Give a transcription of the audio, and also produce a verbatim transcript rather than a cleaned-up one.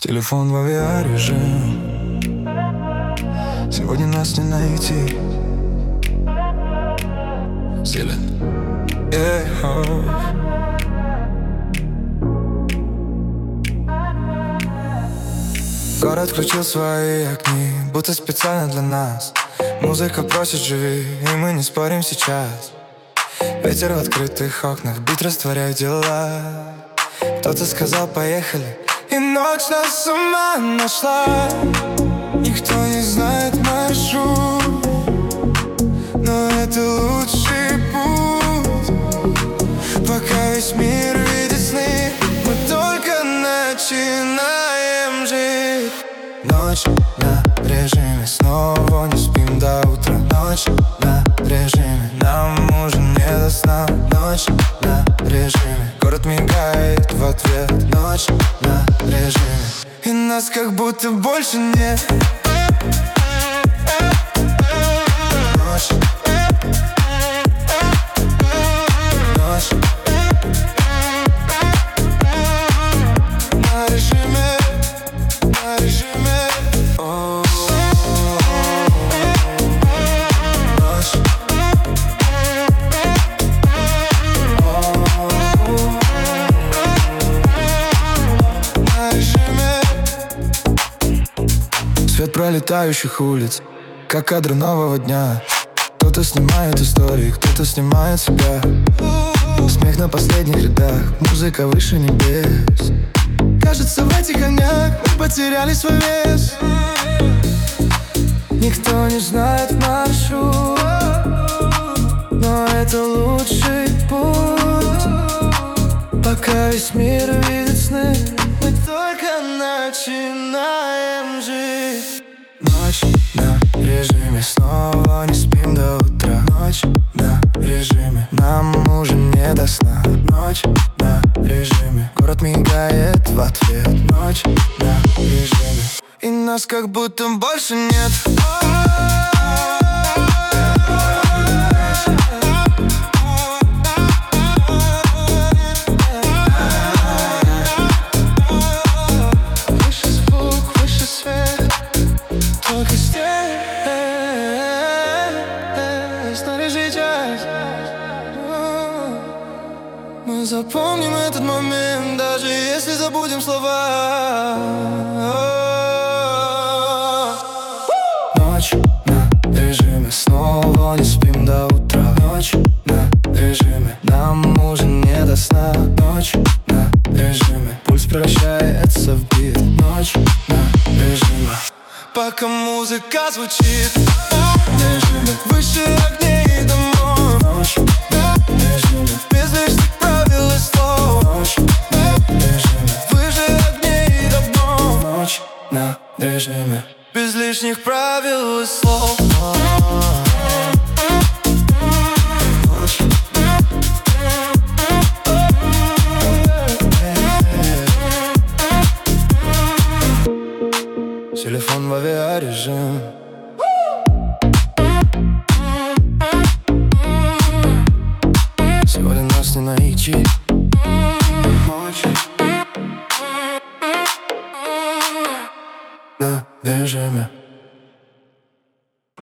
Телефон в авиарежим. Сегодня нас не найти. Зелень. Yeah, oh. Город включил свои огни, будто специально для нас. Музыка просит живи, и мы не спорим сейчас. Ветер в открытых окнах, бит растворяет дела. Кто-то сказал поехали, и ночь нас с ума нашла. Никто не знает маршрут, но это лучший путь. Пока весь мир видит сны, мы только начинаем жить. Ночь на режиме, снова не спим до утра. Ночь на режиме, нам уже не до сна. Ночь на режиме, город мигает в ответ. Ночь на режиме, и нас как будто больше нет. Ночь, ночь на режиме, на режиме. О-о-о. Ночь, о-о-о. На режиме. Свет пролетающих улиц, как кадры нового дня. Кто-то снимает истории, кто-то снимает себя. Смех на последних рядах, музыка выше небес. Кажется, в этих огнях мы потеряли свой вес. Никто не знает маршрут, но это лучший путь. Пока весь мир видит сны, мы только начинаем жить. Ночь на режиме, снова не спим до утра. Ночь на режиме, нам уже не до сна. Ночь на режиме, город мигает в ответ. Ночь на режиме, и нас как будто больше нет. Мы запомним этот момент, даже если забудем слова. Ночь на режиме, снова не спим до утра. Ночь на режиме, нам уже не до сна. Ночь на режиме, пульс превращается в бит. Ночь на режиме, пока музыка звучит. Режиме, выше огней и домов. Ночь на режиме, без лишних правил и слов. Ночь на режиме, выше огней и домов. Ночь на режиме, без лишних правил и слов. Телефон в авиарежим. Сегодня нас не найти.